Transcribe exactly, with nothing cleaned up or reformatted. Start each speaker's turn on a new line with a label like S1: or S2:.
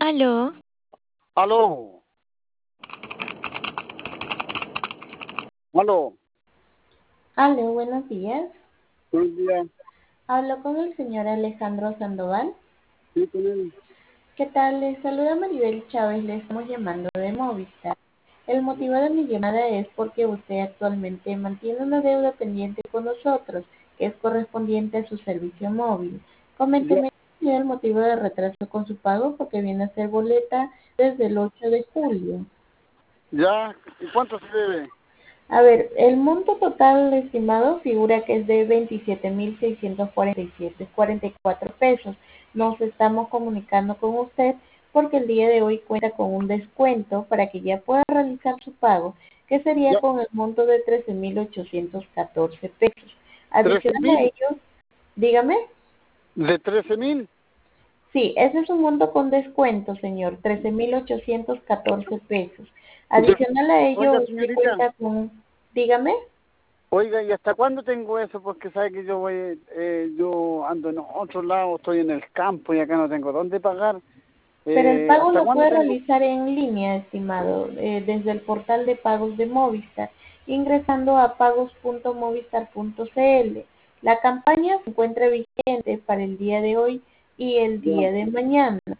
S1: Aló,
S2: Aló, aló,
S3: Aló, buenos días.
S2: buenos días.
S3: Hablo con el señor Alejandro Sandoval.
S2: Sí, con él.
S3: ¿Qué tal? Les saluda Maribel Chávez, le estamos llamando de Movistar. El motivo de mi llamada es porque usted actualmente mantiene una deuda pendiente con nosotros, que es correspondiente a su servicio móvil.
S2: Ya,
S3: Coménteme el motivo de retraso con su pago, porque viene a ser boleta desde el ocho de julio.
S2: ya, ¿y cuánto se debe?
S3: A ver, el monto total estimado figura que es de veintisiete mil seiscientos cuarenta y siete con cuarenta y cuatro pesos. Nos estamos comunicando con usted porque el día de hoy cuenta con un descuento para que ya pueda realizar su pago, que sería
S2: Ya,
S3: con el monto de trece mil ochocientos catorce pesos.
S2: trece
S3: Adicional a
S2: mil,
S3: ello, dígame.
S2: de trece mil.
S3: Sí, ese es un monto con descuento, señor, trece mil ochocientos catorce pesos.
S2: Ya.
S3: Adicional a ello,
S2: Oiga,
S3: usted
S2: señorita,
S3: cuenta con, dígame.
S2: oiga, ¿y hasta cuándo tengo eso? Porque sabe que yo voy, eh, yo ando en otro lado, estoy en el campo y acá no tengo dónde pagar.
S3: Pero el
S2: Eh,
S3: pago
S2: ¿hasta
S3: lo
S2: cuándo
S3: puede
S2: tengo?
S3: realizar en línea, estimado, eh, desde el portal de pagos de Movistar, ingresando a pagos punto movistar punto cl. La campaña se encuentra vigente para el día de hoy y el
S2: Ya,
S3: día de mañana.